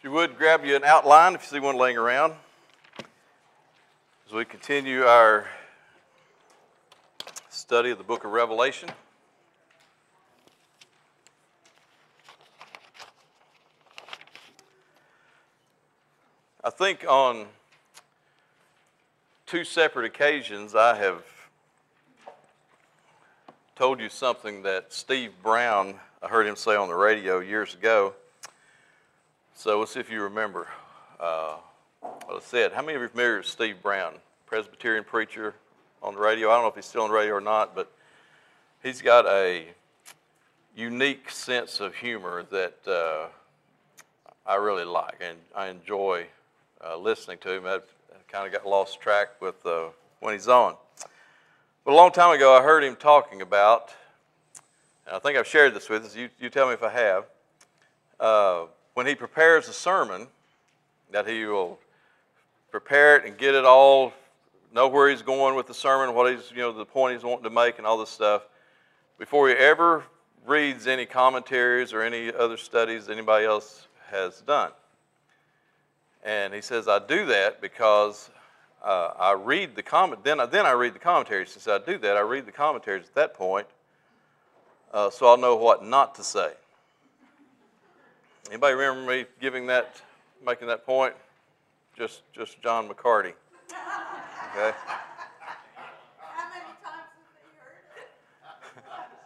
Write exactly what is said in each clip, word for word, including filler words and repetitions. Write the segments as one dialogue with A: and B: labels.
A: If you would, grab you an outline if you see one laying around as we continue our study of the book of Revelation. I think on two separate occasions I have told you something that Steve Brown, I heard him say on the radio years ago. So let's see if you remember uh, what I said. How many of you are familiar with Steve Brown, Presbyterian preacher on the radio? I don't know if he's still on the radio or not, but he's got a unique sense of humor that uh, I really like, and I enjoy uh, listening to him. I've kind of got lost track with uh, when he's on. But a long time ago, I heard him talking about, and I think I've shared this with us, you, you tell me if I have, uh, when he prepares a sermon, that he will prepare it and get it all, know where he's going with the sermon, what he's, you know, the point he's wanting to make and all this stuff, before he ever reads any commentaries or any other studies anybody else has done. And he says, I do that because uh, I read the comment, then, then I read the commentaries. Since I do that, I read the commentaries at that point, uh, so I'll know what not to say. Anybody remember me giving that, making that point? Just, just John McCarty. Okay.
B: How many times have they heard it?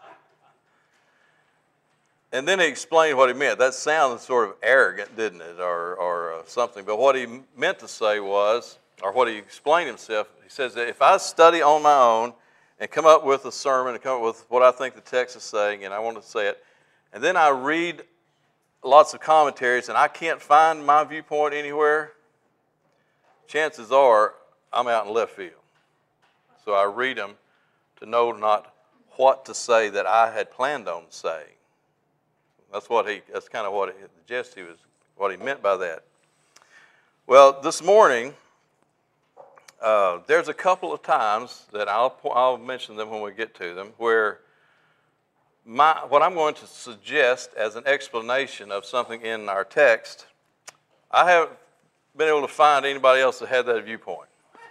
A: And then he explained what he meant. That sounded sort of arrogant, didn't it, or, or uh, something? But what he meant to say was, or what he explained himself, he says that if I study on my own and come up with a sermon and come up with what I think the text is saying, and I want to say it, and then I read lots of commentaries and I can't find my viewpoint anywhere, chances are I'm out in left field. So I read them to know not what to say that I had planned on saying. That's what he. That's kind of what he, the gist he was, what he meant by that. Well, this morning, uh, there's a couple of times that I'll I'll mention them when we get to them where my what I'm going to suggest as an explanation of something in our text, I haven't been able to find anybody else that had that viewpoint.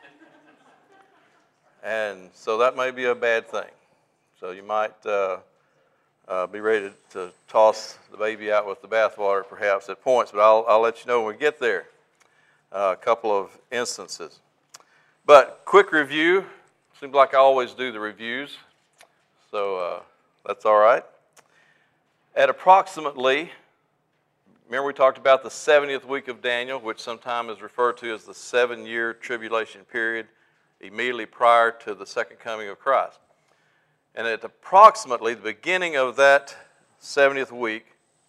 A: And so that may be a bad thing. So you might uh, uh, be ready to, to toss the baby out with the bathwater perhaps at points, but I'll, I'll let you know when we get there. Uh, a couple of instances. But quick review. Seems like I always do the reviews. So uh, that's all right. At approximately, remember we talked about the seventieth week of Daniel, which sometimes is referred to as the seven-year tribulation period, immediately prior to the second coming of Christ. And at approximately the beginning of that seventieth week,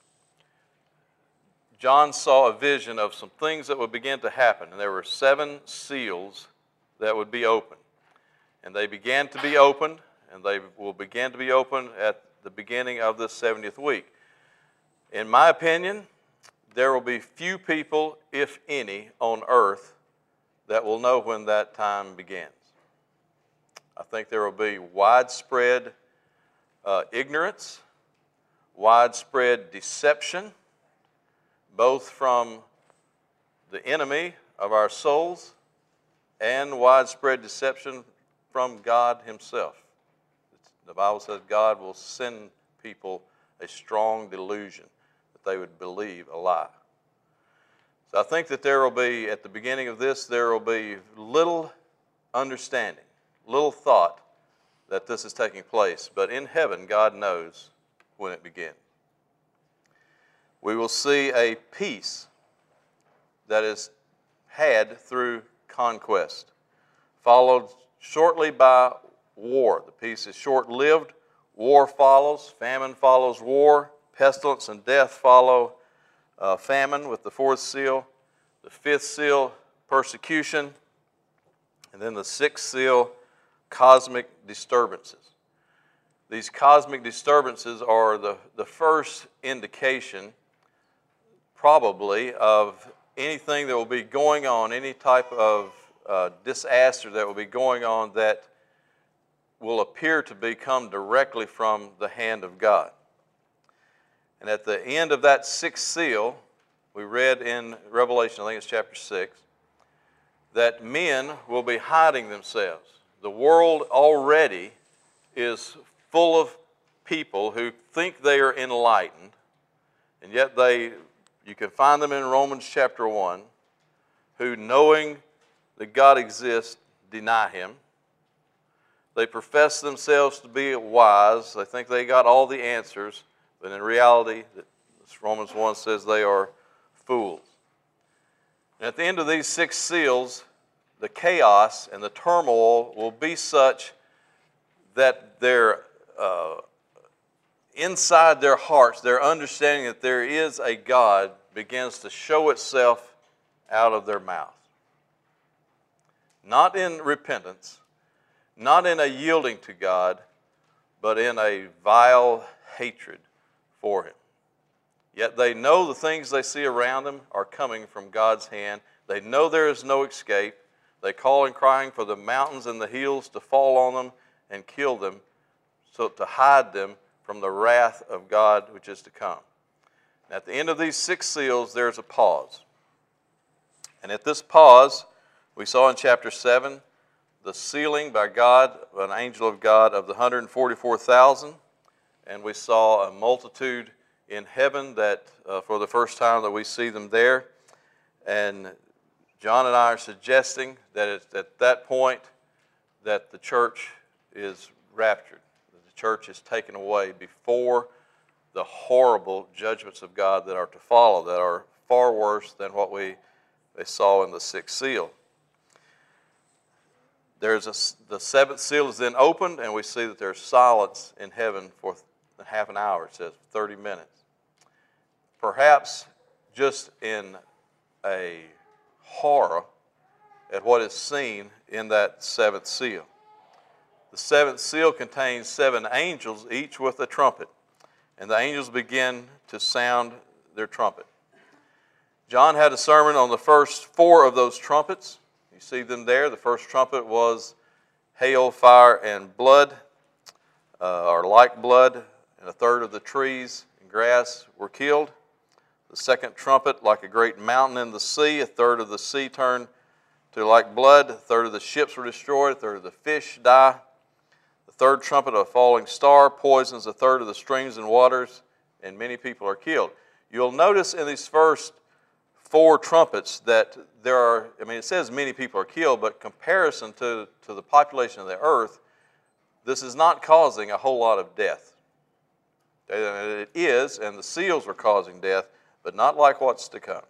A: John saw a vision of some things that would begin to happen. And there were seven seals that would be opened. And they began to be opened, and they will begin to be opened at the beginning of this seventieth week. In my opinion, there will be few people, if any, on earth that will know when that time begins. I think there will be widespread uh, ignorance, widespread deception, both from the enemy of our souls and widespread deception from God himself. The Bible says God will send people a strong delusion that they would believe a lie. So I think that there will be, at the beginning of this, there will be little understanding, little thought that this is taking place. But in heaven, God knows when it begins. We will see a peace that is had through conquest, followed shortly by war. The peace is short-lived. War follows. Famine follows war. Pestilence and death follow uh, famine with the fourth seal. The fifth seal, persecution. And then the sixth seal, cosmic disturbances. These cosmic disturbances are the, the first indication, probably, of anything that will be going on, any type of uh, disaster that will be going on that will appear to be come directly from the hand of God. And at the end of that sixth seal, we read in Revelation, I think it's chapter six, that men will be hiding themselves. The world already is full of people who think they are enlightened, and yet they, you can find them in Romans chapter one, who knowing that God exists, deny Him. They profess themselves to be wise. They think they got all the answers, but in reality, Romans one says they are fools. And at the end of these six seals, the chaos and the turmoil will be such that their uh, inside their hearts, their understanding that there is a God begins to show itself out of their mouth. Not in repentance, not in a yielding to God, but in a vile hatred for Him. Yet they know the things they see around them are coming from God's hand. They know there is no escape. They call and crying for the mountains and the hills to fall on them and kill them, so to hide them from the wrath of God which is to come. And at the end of these six seals, there's a pause. And at this pause, we saw in chapter seven, the sealing by God, an angel of God, of the one hundred forty-four thousand. And we saw a multitude in heaven that, uh, for the first time that we see them there. And John and I are suggesting that it's at that point that the church is raptured. That the church is taken away before the horrible judgments of God that are to follow, that are far worse than what we they saw in the sixth seal. There's a, the seventh seal is then opened, and we see that there's silence in heaven for half an hour, it says, thirty minutes. Perhaps just in a horror at what is seen in that seventh seal. The seventh seal contains seven angels, each with a trumpet, and the angels begin to sound their trumpet. John had a sermon on the first four of those trumpets. You see them there. The first trumpet was hail, fire, and blood, uh, or like blood, and a third of the trees and grass were killed. The second trumpet, like a great mountain in the sea, a third of the sea turned to like blood, a third of the ships were destroyed, a third of the fish die. The third trumpet, a falling star, poisons a third of the streams and waters, and many people are killed. You'll notice in these first four trumpets that there are, I mean, it says many people are killed, but comparison to, to the population of the earth, this is not causing a whole lot of death. It is, and the seals were causing death, but not like what's to come.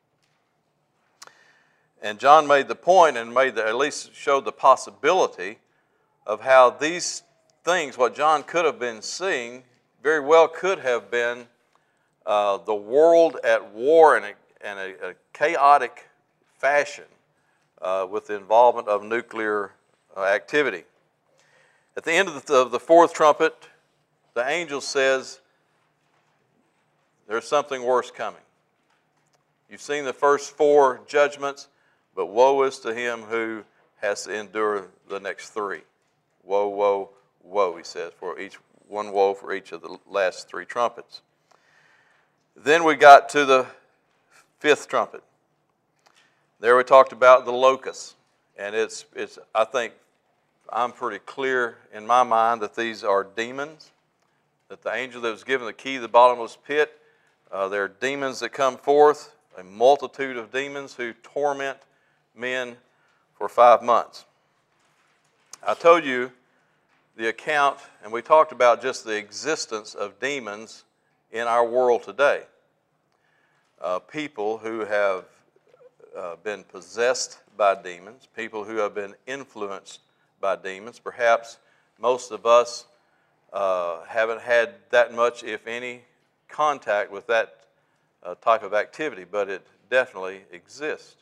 A: And John made the point, and made the, at least showed the possibility of how these things, what John could have been seeing, very well could have been uh, the world at war in a, in a, a chaotic fashion uh, with the involvement of nuclear uh, activity. At the end of the, of the fourth trumpet, the angel says, there's something worse coming. You've seen the first four judgments, but woe is to him who has to endure the next three. Woe, woe, woe, he says, for each one woe for each of the last three trumpets. Then we got to the fifth trumpet. There we talked about the locusts, and it's it's I think I'm pretty clear in my mind that these are demons. That the angel that was given the key to the bottomless pit, uh, there are demons that come forth, a multitude of demons who torment men for five months. I told you the account, and we talked about just the existence of demons in our world today. Uh, people who have uh, been possessed by demons, people who have been influenced by demons. Perhaps most of us uh, haven't had that much, if any, contact with that uh, type of activity, but it definitely exists.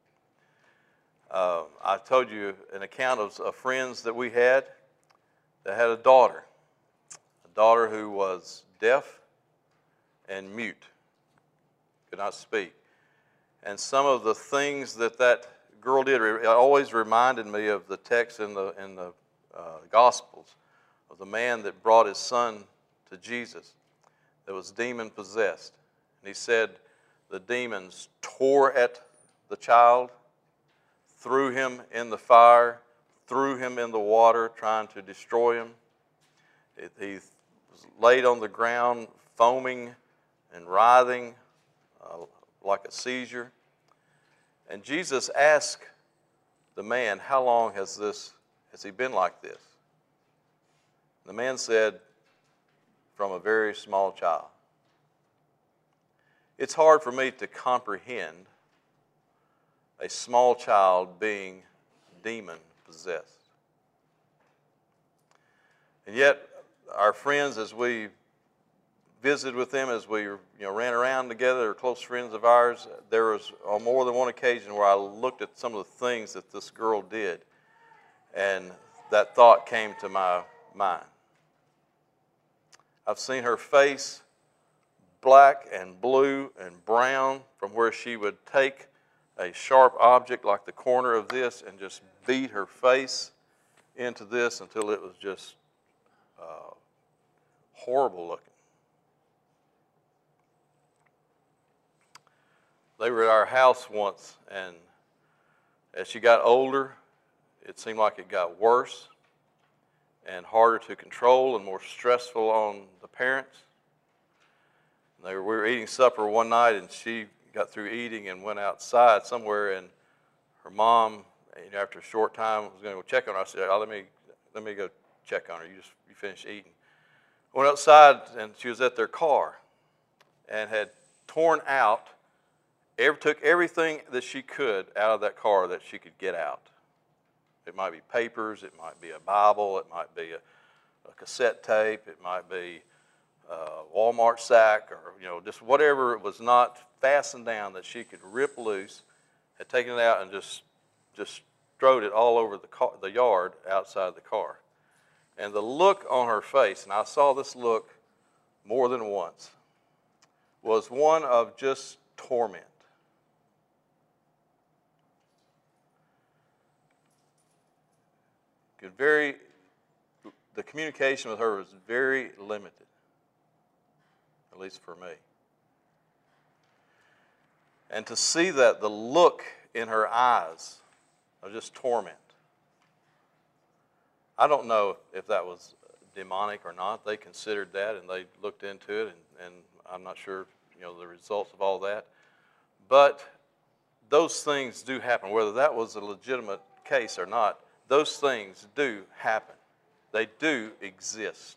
A: Uh, I told you an account of, of friends that we had that had a daughter, a daughter who was deaf and mute, could not speak. And some of the things that that girl did, it always reminded me of the text in the, in the uh, Gospels of the man that brought his son to Jesus that was demon possessed. And he said, the demons tore at the child, threw him in the fire, threw him in the water, trying to destroy him. It, he was laid on the ground, foaming and writhing uh, like a seizure. And Jesus asked the man, how long has this, has he been like this? The man said, from a very small child. It's hard for me to comprehend a small child being demon-possessed. And yet, our friends, as we visited with them, as we you know, ran around together, they're close friends of ours, there was on more than one occasion where I looked at some of the things that this girl did, and that thought came to my mind. I've seen her face black and blue and brown from where she would take a sharp object like the corner of this and just beat her face into this until it was just uh, horrible looking. They were at our house once, and as she got older, it seemed like it got worse and harder to control and more stressful on the parents. They were, we were eating supper one night, and she got through eating and went outside somewhere, and her mom, you know, after a short time, was going to go check on her. I said, oh, let me let me go check on her. You just you finished eating. Went outside, and she was at their car and had torn out, every, took everything that she could out of that car that she could get out. It might be papers, it might be a Bible, it might be a, a cassette tape, it might be a Walmart sack, or you know, just whatever it was not fastened down that she could rip loose, had taken it out and just just strode it all over the car, the yard outside the car. And the look on her face, and I saw this look more than once, was one of just torment. Could very, the communication with her was very limited, at least for me. And to see that, the look in her eyes of just torment. I don't know if that was demonic or not. They considered that, and they looked into it, and, and I'm not sure, you know, the results of all that. But those things do happen, whether that was a legitimate case or not. Those things do happen. They do exist.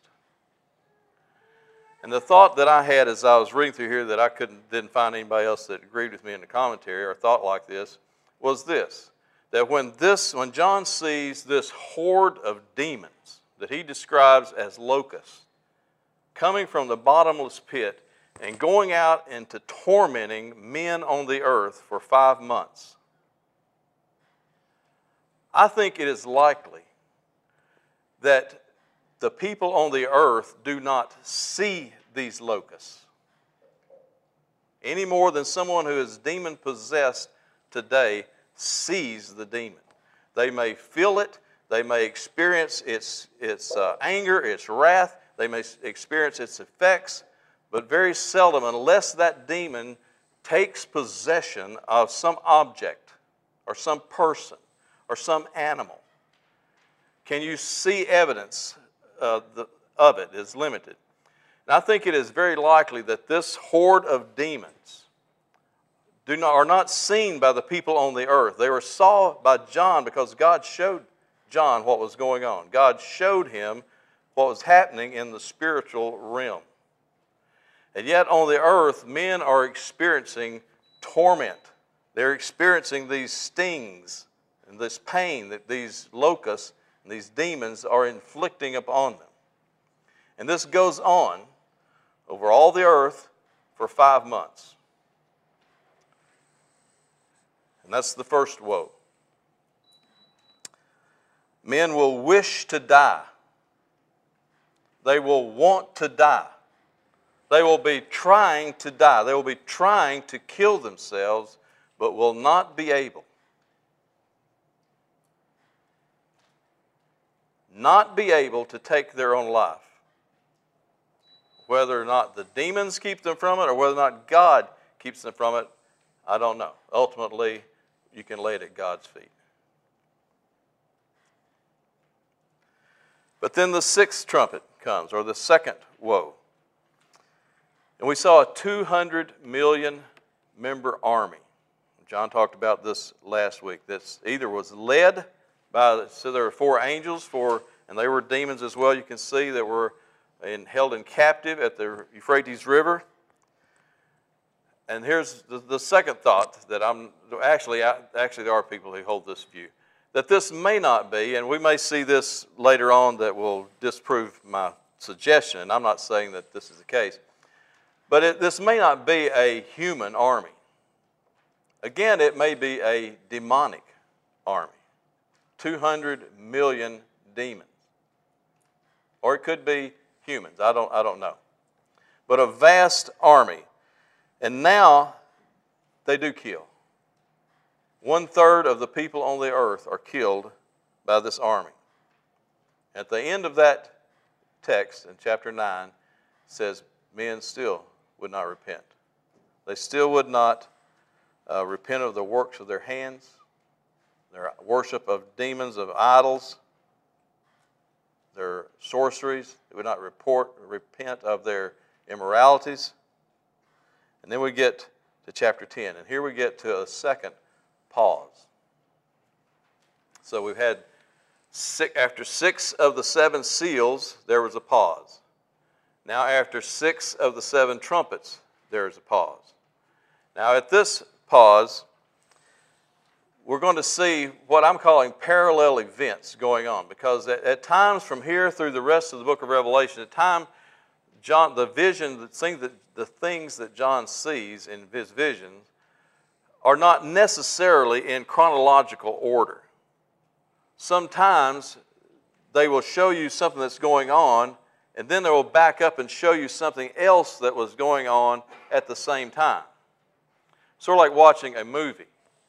A: And the thought that I had as I was reading through here that I couldn't didn't find anybody else that agreed with me in the commentary or thought like this was this: that when this when John sees this horde of demons that he describes as locusts coming from the bottomless pit and going out into tormenting men on the earth for five months, I think it is likely that the people on the earth do not see these locusts any more than someone who is demon-possessed today sees the demon. They may feel it, they may experience its, its uh, anger, its wrath, they may experience its effects, but very seldom, unless that demon takes possession of some object or some person or some animal, can you see evidence uh, the, of it is limited. And I think it is very likely that this horde of demons do not, are not seen by the people on the earth. They were saw by John because God showed John what was going on. God showed him what was happening in the spiritual realm. And yet on the earth, men are experiencing torment. They're experiencing these stings and this pain that these locusts and these demons are inflicting upon them. And this goes on over all the earth for five months. And that's the first woe. Men will wish to die. They will want to die. They will be trying to die. They will be trying to kill themselves, but will not be able. Not be able to take their own life. Whether or not the demons keep them from it or whether or not God keeps them from it, I don't know. Ultimately, you can lay it at God's feet. But then the sixth trumpet comes, or the second woe. And we saw a two hundred million member army. John talked about this last week. This either was led by, so there were four angels, four, and they were demons as well, you can see, that were in, held in captive at the Euphrates River. And here's the, the second thought that I'm, actually, I, actually there are people who hold this view, that this may not be, and we may see this later on that will disprove my suggestion, and I'm not saying that this is the case, but it, this may not be a human army. Again, it may be a demonic army. two hundred million demons. Or it could be humans. I don't, I don't know. But a vast army. And now they do kill. One third of the people on the earth are killed by this army. At the end of that text in chapter nine, it says men still would not repent. They still would not uh, repent of the works of their hands, their worship of demons, of idols, their sorceries. They would not report, repent of their immoralities. And then we get to chapter ten. And here we get to a second pause. So we've had, six, after six of the seven seals, there was a pause. Now after six of the seven trumpets, there is a pause. Now at this pause, we're going to see what I'm calling parallel events going on, because at, at times from here through the rest of the book of Revelation, at time John, the vision, the thing that the things that John sees in his visions are not necessarily in chronological order. Sometimes they will show you something that's going on, and then they will back up and show you something else that was going on at the same time. Sort of like watching a movie.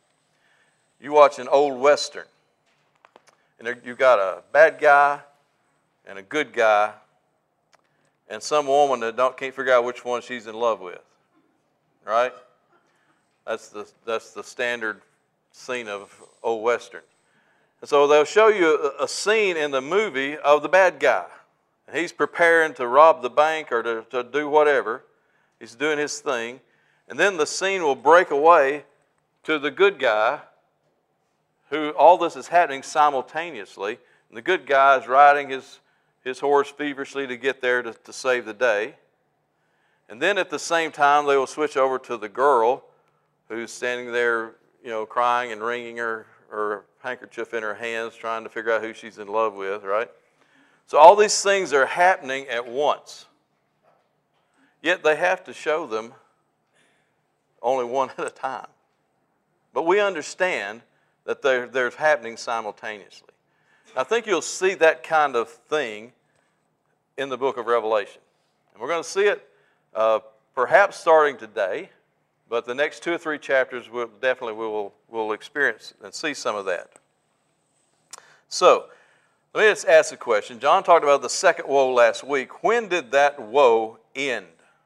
A: You watch an old Western, and there, you've got a bad guy and a good guy, and some woman that don't, can't figure out which one she's in love with, right? That's the, that's the standard scene of old Western. And so they'll show you a, a scene in the movie of the bad guy. And he's preparing to rob the bank or to, to do whatever. He's doing his thing. And then the scene will break away to the good guy, who all this is happening simultaneously. And the good guy is riding his his horse feverishly to get there to, to save the day. And then at the same time, they will switch over to the girl who's standing there, you know, crying and wringing her, her handkerchief in her hands, trying to figure out who she's in love with, right? So all these things are happening at once. Yet they have to show them only one at a time. But we understand that they're, they're happening simultaneously. I think you'll see that kind of thing in the book of Revelation. And we're going to see it uh, perhaps starting today, but the next two or three chapters we'll definitely we will will experience and see some of that. So, let me just ask a question. John talked about the second woe last week. When did that woe end?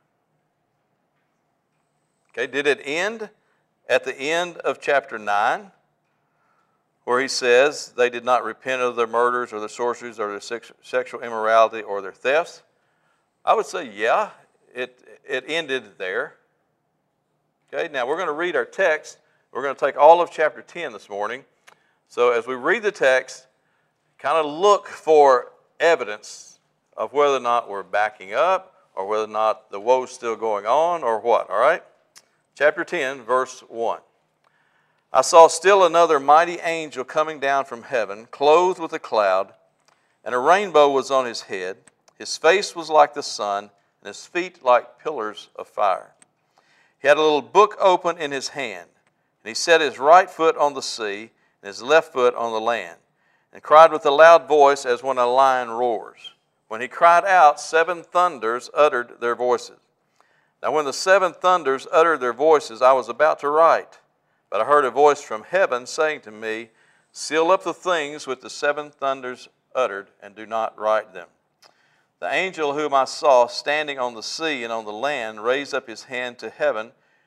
A: Okay, did it end at the end of chapter nine? Where he says they did not repent of their murders or their sorceries or their sex, sexual immorality or their thefts? I would say, yeah, it, it ended there. Okay, now we're going to read our text. We're going to take all of chapter ten this morning. So as we read the text, kind of look for evidence of whether or not we're backing up or whether or not the woe's still going on or what, all right? Chapter ten, verse one. I saw still another mighty angel coming down from heaven, clothed with a cloud, and a rainbow was on his head. His face was like the sun, and his feet like pillars of fire. He had a little book open in his hand, and he set his right foot on the sea, and his left foot on the land, and cried with a loud voice as when a lion roars. When he cried out, seven thunders uttered their voices. Now when the seven thunders uttered their voices, I was about to write, but I heard a voice from heaven saying to me, seal up the things which the seven thunders uttered, and do not write them. The angel whom I saw standing on the sea and on the land raised up his hand to heaven,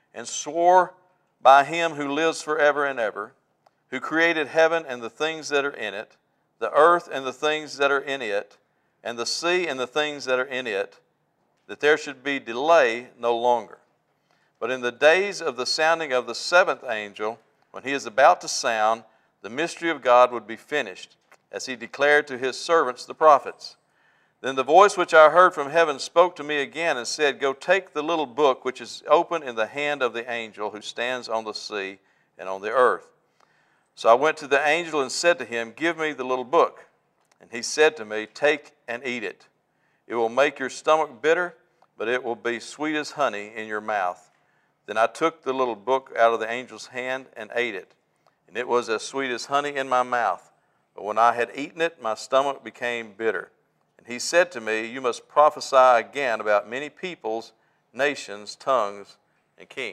A: and swore by him who lives forever and ever, who created heaven and the things that are in it, the earth and the things that are in it, and the sea and the things that are in it, that there should be delay no longer. But in the days of the sounding of the seventh angel, when he is about to sound, the mystery of God would be finished, as he declared to his servants the prophets. Then the voice which I heard from heaven spoke to me again and said, Go take the little book which is open in the hand of the angel who stands on the sea and on the earth. So I went to the angel and said to him, Give me the little book. And he said to me, Take and eat it. It will make your stomach bitter, but it will be sweet as honey in your mouth. Then I took the little book out of the angel's hand and ate it. And it was as sweet as honey in my mouth. But when I had eaten it, my stomach became bitter. And he said to me, You must prophesy again about many peoples, nations, tongues, and kings.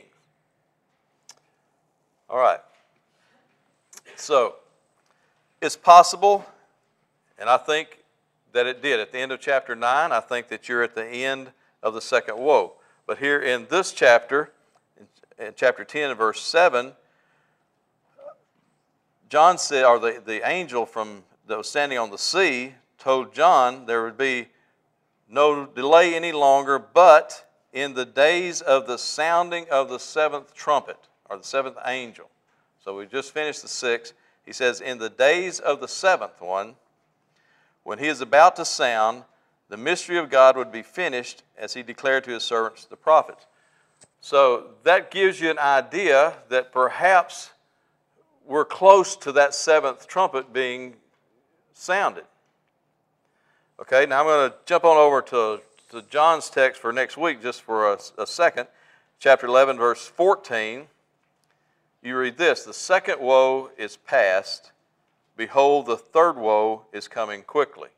A: All right. So, it's possible, and I think that it did. At the end of chapter nine, I think that you're at the end of the second woe. But here in this chapter, in chapter ten and verse seven, John said, or the, the angel from that was standing on the sea told John there would be no delay any longer, but in the days of the sounding of the seventh trumpet, or the seventh angel. So we just finished the sixth. He says, in the days of the seventh one, when he is about to sound, the mystery of God would be finished, as he declared to his servants, the prophets. So that gives you an idea that perhaps we're close to that seventh trumpet being sounded. Okay, now I'm going to jump on over to, to John's text for next week just for a, a second. Chapter eleven, verse fourteen. You read this, the second woe is past. Behold, the third woe is coming quickly.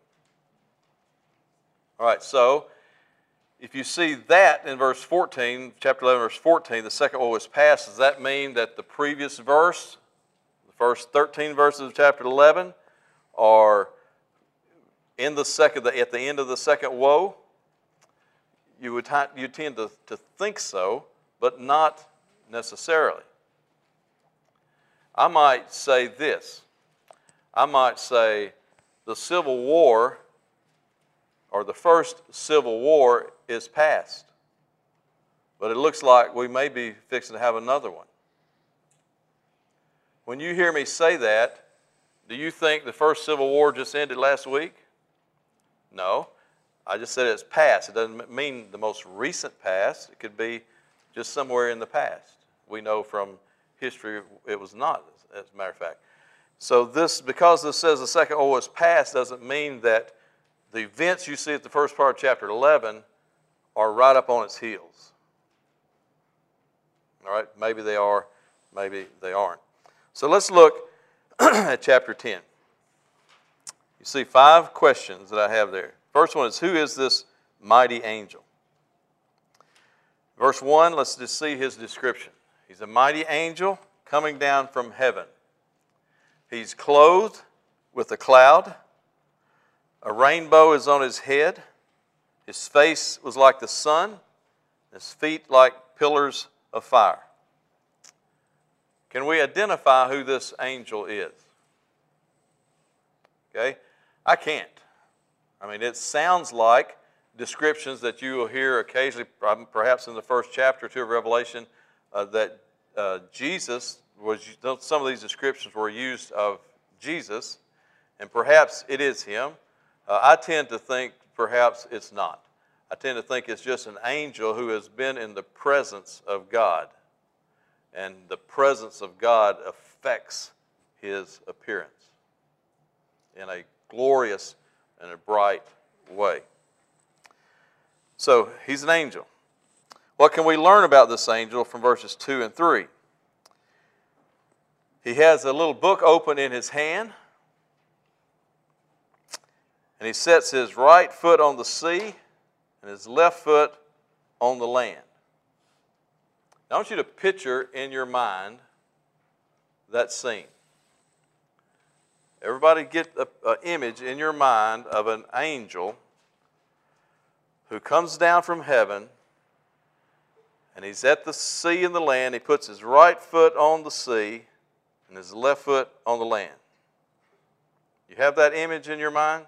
A: All right, so if you see that in verse fourteen, chapter eleven, verse fourteen, the second woe is past, does that mean that the previous verse, the first thirteen verses of chapter eleven, are in the second, at the end of the second woe? You would you tend to, to think so, but not necessarily. I might say this. I might say the Civil War, or the first Civil War, is past. But it looks like we may be fixing to have another one. When you hear me say that, do you think the first Civil War just ended last week? No. I just said it's past. It doesn't mean the most recent past. It could be just somewhere in the past. We know from history it was not, as a matter of fact. So this, because this says the second woe is past, doesn't mean that the events you see at the first part of chapter eleven are right up on its heels. All right, maybe they are, maybe they aren't. So let's look at chapter ten. You see five questions that I have there. First one is, who is this mighty angel? Verse one, let's just see his description. He's a mighty angel coming down from heaven. He's clothed with a cloud. A rainbow is on his head. His face was like the sun. His feet like pillars of fire. Can we identify who this angel is? Okay? I can't. I mean, it sounds like descriptions that you will hear occasionally, perhaps in the first chapter or two of Revelation, uh, that uh, Jesus was, some of these descriptions were used of Jesus, and perhaps it is him. Uh, I tend to think perhaps it's not. I tend to think it's just an angel who has been in the presence of God, and the presence of God affects his appearance in a glorious and a bright way. So he's an angel. What can we learn about this angel from verses two and three? He has a little book open in his hand, and he sets his right foot on the sea and his left foot on the land. Now, I want you to picture in your mind that scene. Everybody get an image in your mind of an angel who comes down from heaven, and he's at the sea and the land. He puts his right foot on the sea and his left foot on the land. You have that image in your mind?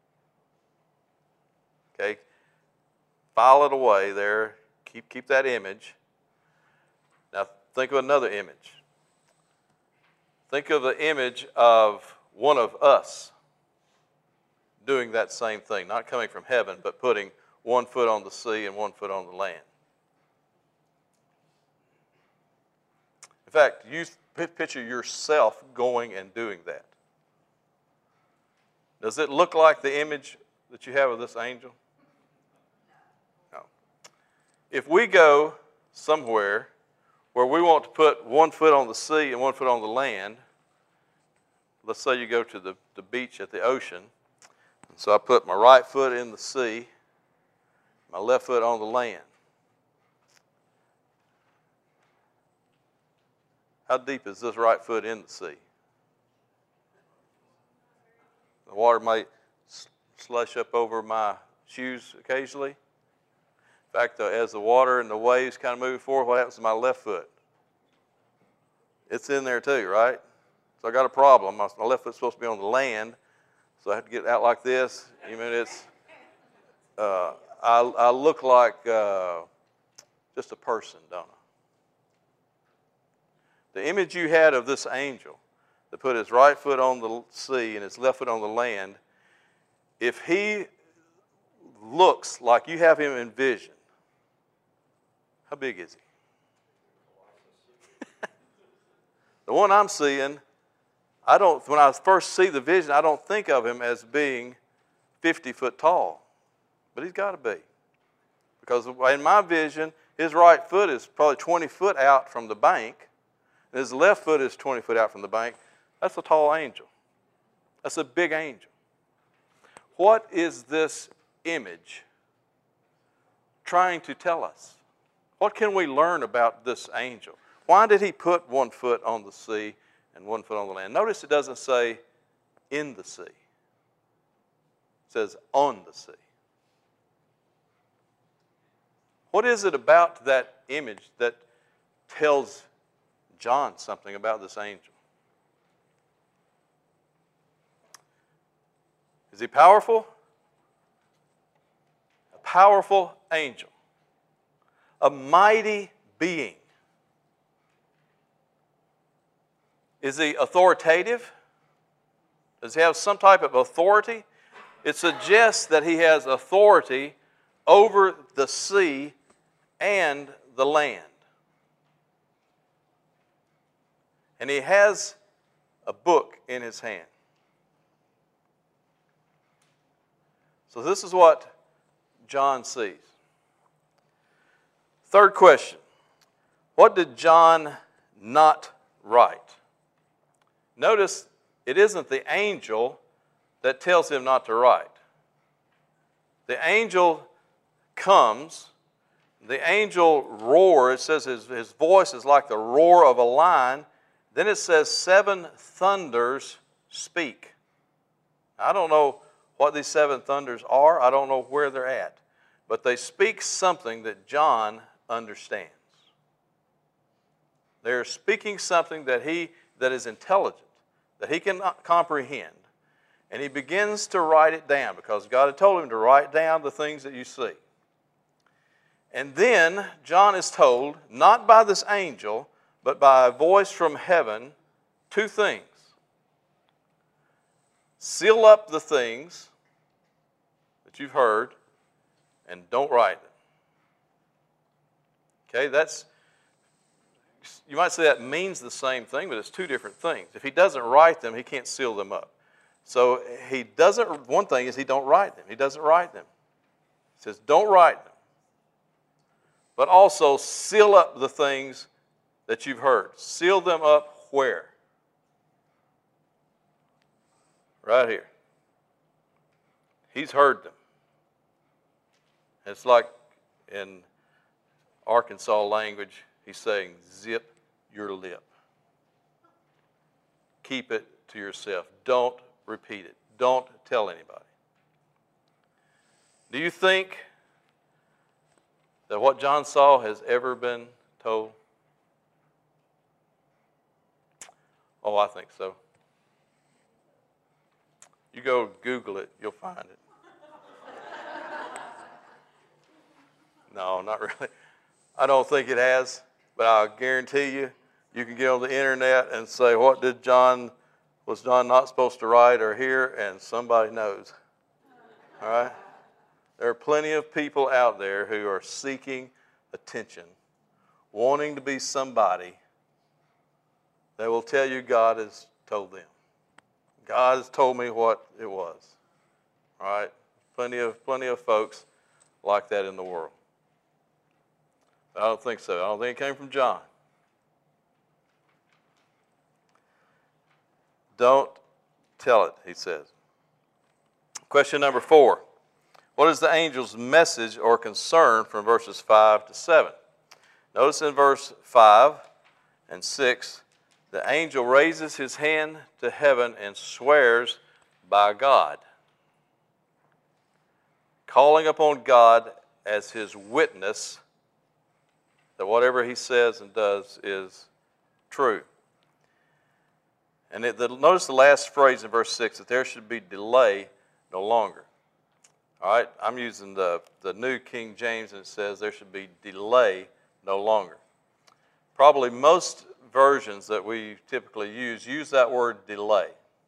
A: Okay. File it away there. Keep, keep that image. Now think of another image. Think of the image of one of us doing that same thing, not coming from heaven, but putting one foot on the sea and one foot on the land. In fact, you picture yourself going and doing that. Does it look like the image that you have of this angel? No. If we go somewhere where we want to put one foot on the sea and one foot on the land, let's say you go to the, the beach at the ocean, and so I put my right foot in the sea, my left foot on the land. How deep is this right foot in the sea? The water might slush up over my shoes occasionally. In fact, uh, as the water and the waves kind of move forward, what happens to my left foot? It's in there too, right? So I got a problem. My, my left foot's supposed to be on the land, so I have to get out like this. You mean it's? Uh, I, I look like uh, just a person, don't I? The image you had of this angel that put his right foot on the sea and his left foot on the land, if he looks like you have him envisioned, how big is he? The one I'm seeing, I don't, when I first see the vision, I don't think of him as being fifty foot tall, but he's got to be. Because in my vision, his right foot is probably twenty foot out from the bank, and his left foot is twenty foot out from the bank. That's a tall angel. That's a big angel. What is this image trying to tell us? What can we learn about this angel? Why did he put one foot on the sea and one foot on the land? Notice it doesn't say in the sea. It says on the sea. What is it about that image that tells John something about this angel? Is he powerful? A powerful angel. A mighty being. Is he authoritative? Does he have some type of authority? It suggests that he has authority over the sea and the land. And he has a book in his hand. So this is what John sees. Third question. What did John not write? Notice it isn't the angel that tells him not to write. The angel comes, the angel roars. It says his, his voice is like the roar of a lion. Then it says seven thunders speak. I don't know what these seven thunders are. I don't know where they're at. But they speak something that John understands. They're speaking something that he that is intelligent, that he can comprehend. And he begins to write it down because God had told him to write down the things that you see. And then John is told, not by this angel, but by a voice from heaven, two things. Seal up the things that you've heard and don't write them. Okay, that's, you might say that means the same thing, but it's two different things. If he doesn't write them, he can't seal them up. So he doesn't, one thing is he don't write them. He doesn't write them. He says, don't write them. But also seal up the things that you've heard. Seal them up where? Right here. He's heard them. It's like in Arkansas language, he's saying, zip your lip. Keep it to yourself. Don't repeat it. Don't tell anybody. Do you think that what John saw has ever been told? Oh, I think so. You go Google it, you'll find it. No, not really. I don't think it has, but I'll guarantee you, you can get on the internet and say, what did John, was John not supposed to write or hear? And somebody knows. All right? There are plenty of people out there who are seeking attention, wanting to be somebody. They will tell you God has told them. God has told me what it was. All right? Plenty of, plenty of folks like that in the world. I don't think so. I don't think it came from John. Don't tell it, he says. Question number four. What is the angel's message or concern from verses five to seven? Notice in verse five and six, the angel raises his hand to heaven and swears by God, calling upon God as his witness that whatever he says and does is true. And it, the, notice the last phrase in verse six, that there should be delay no longer. All right, I'm using the, the New King James, and it says there should be delay no longer. Probably most versions that we typically use use that word delay.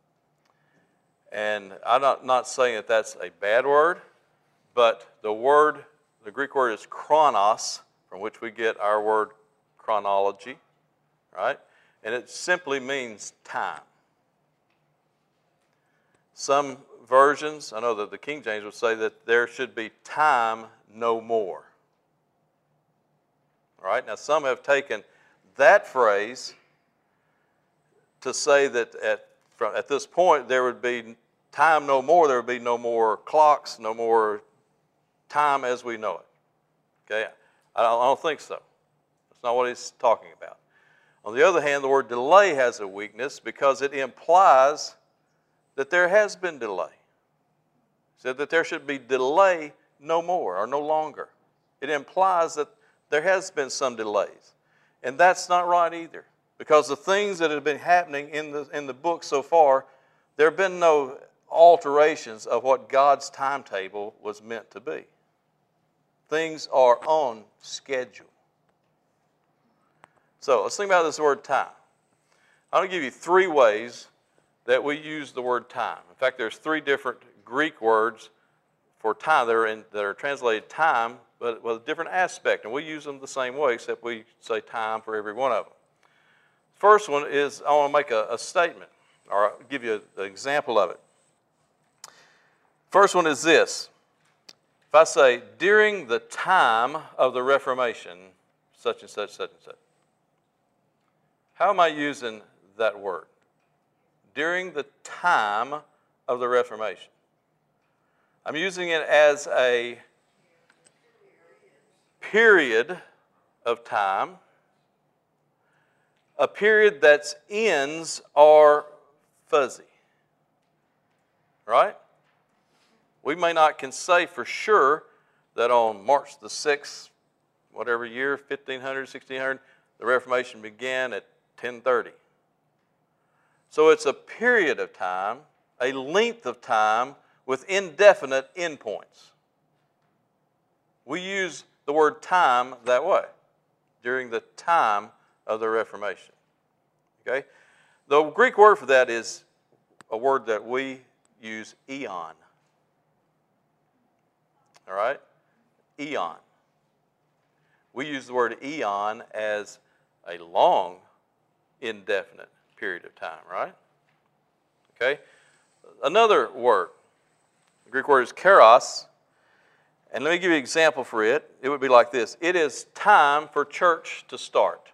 A: And I'm not, not saying that that's a bad word, but the word, the Greek word is chronos, from which we get our word chronology, right? And it simply means time. Some versions, I know that the King James would say that there should be time no more. All right, now some have taken that phrase to say that at, from, at this point there would be time no more, there would be no more clocks, no more time as we know it. Okay, I don't, I don't think so. That's not what he's talking about. On the other hand, the word delay has a weakness because it implies that there has been delay. It said that there should be delay no more or no longer. It implies that there has been some delays. And that's not right either, because the things that have been happening in the, in the book so far, there have been no alterations of what God's timetable was meant to be. Things are on schedule. So let's think about this word time. I'm going to give you three ways that we use the word time. In fact, there's three different Greek words for time that are, in, that are translated time, but with a different aspect. And we use them the same way, except we say time for every one of them. First one is, I want to make a, a statement, or I'll give you an example of it. First one is this. If I say, during the time of the Reformation, such and such, such and such, how am I using that word? During the time of the Reformation. I'm using it as a period of time, a period that's ends are fuzzy, right? We may not can say for sure that on March the sixth, whatever year, fifteen hundred, sixteen hundred, the Reformation began at ten thirty. So it's a period of time, a length of time with indefinite endpoints. We use the word time that way, during the time of the Reformation. Okay? The Greek word for that is a word that we use, eon. All right? Eon. We use the word eon as a long, indefinite period of time, right? Okay? Another word, the Greek word is kairos, and let me give you an example for it. It would be like this. It is time for church to start.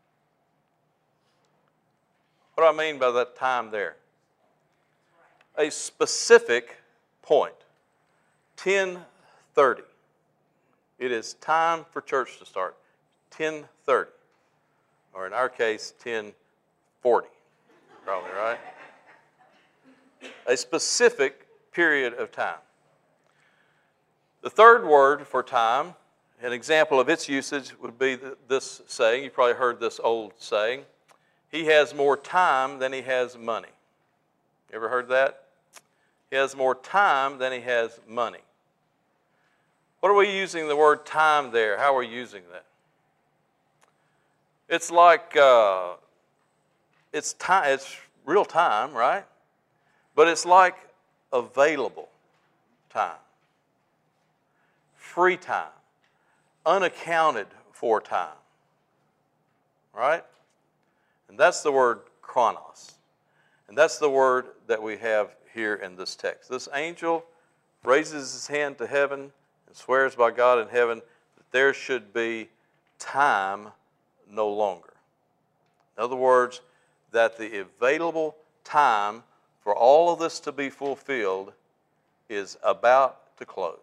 A: What do I mean by that time there? A specific point, ten thirty. It is time for church to start, ten thirty, or in our case, ten forty, probably, right? A specific period of time. The third word for time an example of its usage would be this saying. You probably heard this old saying. He has more time than he has money. You ever heard that? He has more time than he has money. What are we using the word time there? How are we using that? It's like, uh, it's time, it's real time, right? But it's like available time, free time, unaccounted for time, right? And that's the word chronos. And that's the word that we have here in this text. This angel raises his hand to heaven and swears by God in heaven that there should be time no longer. In other words, that the available time for all of this to be fulfilled is about to close.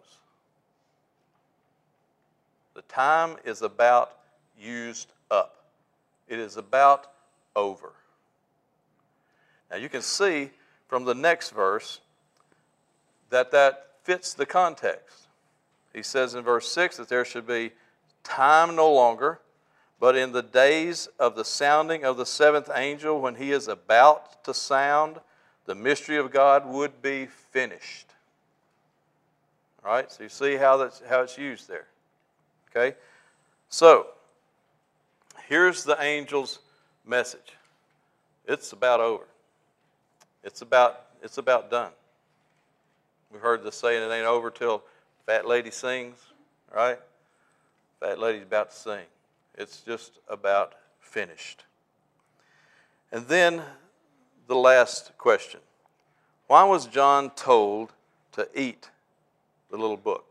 A: The time is about used up. It is about over. Now you can see from the next verse that that fits the context. He says in verse six that there should be time no longer, but in the days of the sounding of the seventh angel, when he is about to sound, the mystery of God would be finished. All right, so you see how that's how it's used there. Okay, so here's the angel's message. It's about over. It's about it's about done. We've heard this saying, it ain't over till fat lady sings, right? Fat lady's about to sing. It's just about finished. And then the last question. Why was John told to eat the little book?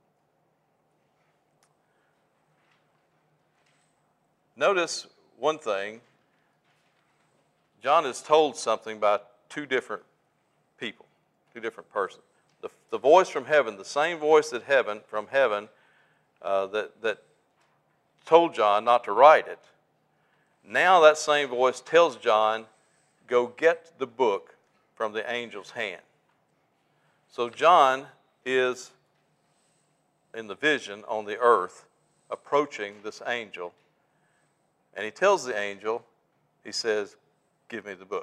A: Notice one thing. John is told something by two different people, two different persons. The, the voice from heaven, the same voice that heaven from heaven uh, that, that told John not to write it, now that same voice tells John, go get the book from the angel's hand. So John is in the vision on the earth approaching this angel, and he tells the angel, he says, give me the book.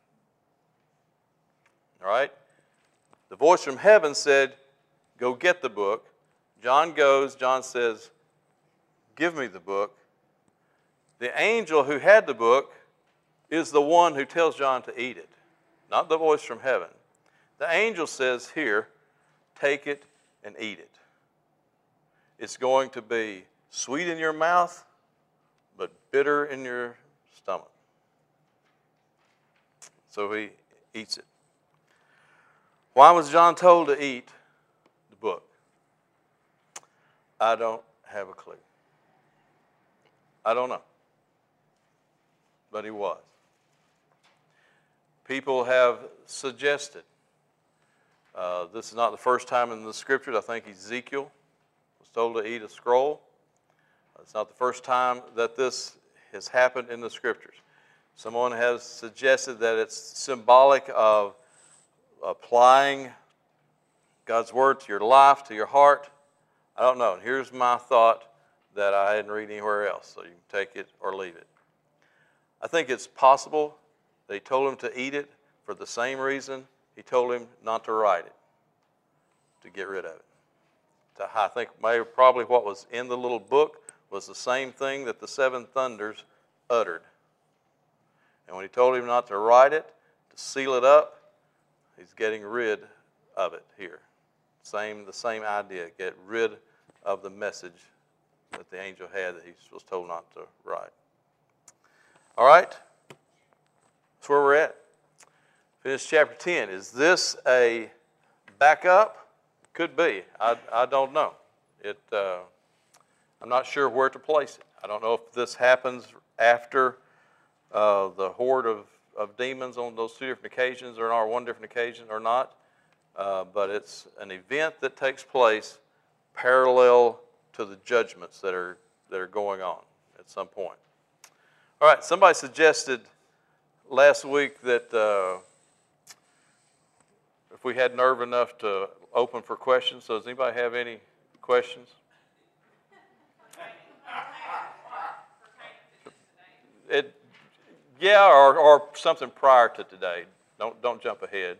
A: All right? The voice from heaven said, go get the book. John goes, John says, give me the book. The angel who had the book is the one who tells John to eat it, not the voice from heaven. The angel says here, take it and eat it. It's going to be sweet in your mouth, but bitter in your stomach. So he eats it. Why was John told to eat the book? I don't have a clue. I don't know. But he was. People have suggested, uh, this is not the first time in the scriptures, I think Ezekiel was told to eat a scroll. It's not the first time that this has happened in the scriptures. Someone has suggested that it's symbolic of applying God's word to your life, to your heart. I don't know. And here's my thought that I hadn't read anywhere else, so you can take it or leave it. I think it's possible they told him to eat it for the same reason he told him not to write it, to get rid of it. I think maybe probably what was in the little book was the same thing that the seven thunders uttered. And when he told him not to write it, to seal it up, he's getting rid of it here. Same, the same idea, get rid of the message that the angel had that he was told not to write. All right? That's where we're at. Finish chapter ten. Is this a backup? Could be. I, I don't know. It. Uh, I'm not sure where to place it. I don't know if this happens after uh, the horde of, of demons on those two different occasions or on one different occasion or not. Uh, but it's an event that takes place parallel to the judgments that are that are going on at some point. All right, somebody suggested last week that uh, if we had nerve enough to open for questions. So does anybody have any questions? it, yeah, or, or something prior to today. Don't, don't jump ahead.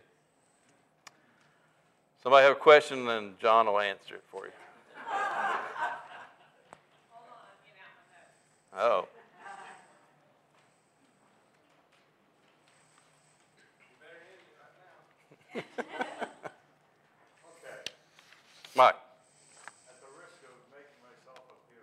A: Somebody have a question, and John will answer it for you. Oh.